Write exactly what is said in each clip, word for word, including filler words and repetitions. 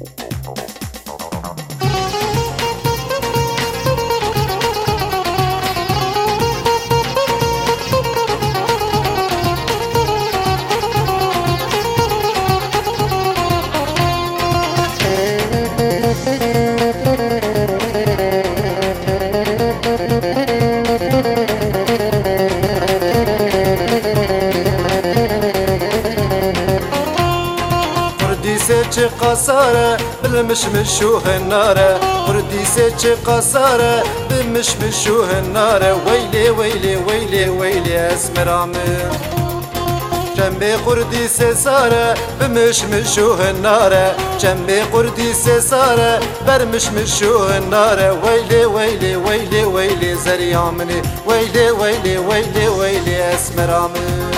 چه قصاره بالمشمش و هناره وردی سه چه قصاره بالمشمش و هناره ویلی ویلی ویلی ویلی اسمرام جنبی قردی سه ساره بمشمش و هناره جنبی قردی سه ساره برمشمش و هناره ویلی ویلی ویلی ویلی زریامنی ویلی ویلی ویلی ویلی اسمرام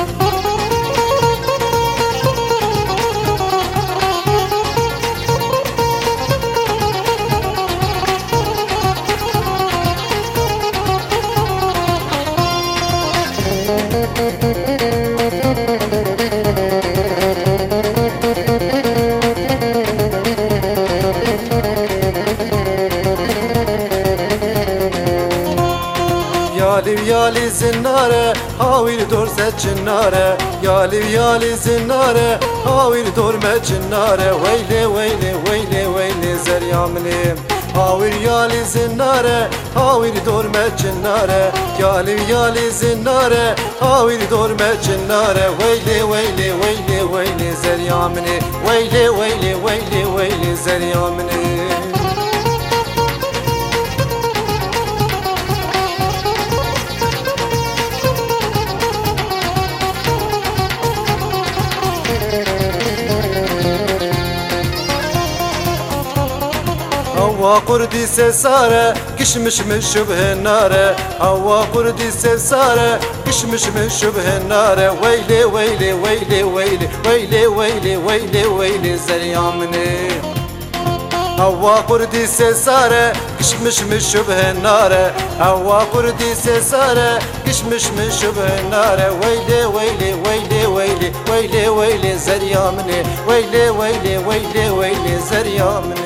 یالی یالی زناره هاویر دور زچناره یالی یالی زناره هاویر دور مچناره ویلی ویلی ویلی ویلی زریامنی هاویر یالی زناره هاویر دور مچناره یالی یالی زناره هاویر دور مچناره ویلی ویلی ویلی ویلی زریامنی ویلی ویلی ویلی ویلی زریامنی هوا قردی سه ساره کشمش من شبه ناره هوا قردی سه ساره کشمش من شبه ناره ویلی ویلی ویلی ویلی ویلی ویلی ویلی ویلی زریامنی هوا قردی سه ساره کشمش من شبه ناره هوا قردی سه ساره کشمش من شبه ناره ویلی ویلی ویلی ویلی ویلی ویلی زریامنی ویلی ویلی ویلی ویلی زریامنی